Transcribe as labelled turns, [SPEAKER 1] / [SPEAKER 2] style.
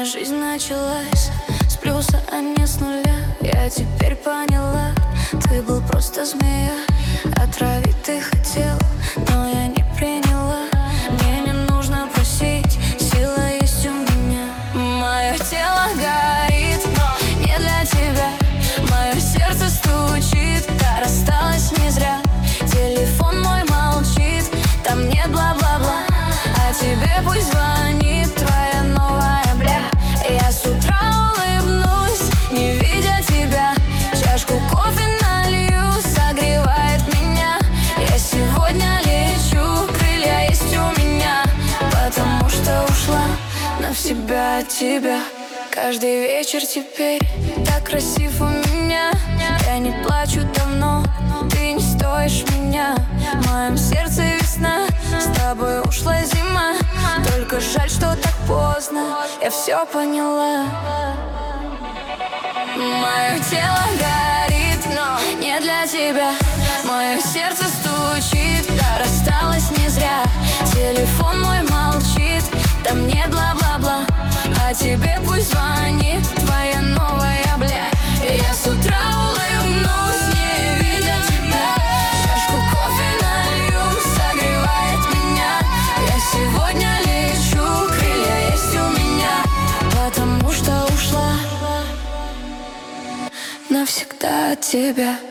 [SPEAKER 1] жизнь началась с плюса, а не с нуля. Я теперь поняла, ты был просто змея. Отравить ты хотел, но я не приняла. Мне не нужно просить, сила есть у меня. Мое тело горит, но не для тебя. Мое сердце стучит, да рассталась не зря. Телефон мой молчит, там нет бла-бла-бла. А тебе пусть звонит твоя новая бля. Я с утра улыбнусь, не видя тебя. Чашку кофе налью, согревает меня. Я сегодня лечу, крылья есть у меня. Потому что ушла навсегда от тебя. Каждый вечер теперь так красив у меня. Я не плачу давно, ты не стоишь меня. В моем сердце весна, с тобой ушла зима. Только жаль, что так поздно, я все поняла. Мое тело горит, но не для тебя. Мое сердце стучит, да рассталась не зря. Телефон мой молчит, там нет бла-бла-бла. А тебе пусть звонит твоя новая бля. Я с утра улыбнусь, не видя тебя. Чашку кофе налью, согревает меня. Я сегодня лечу, крылья есть у меня. Потому что ушла навсегда от тебя.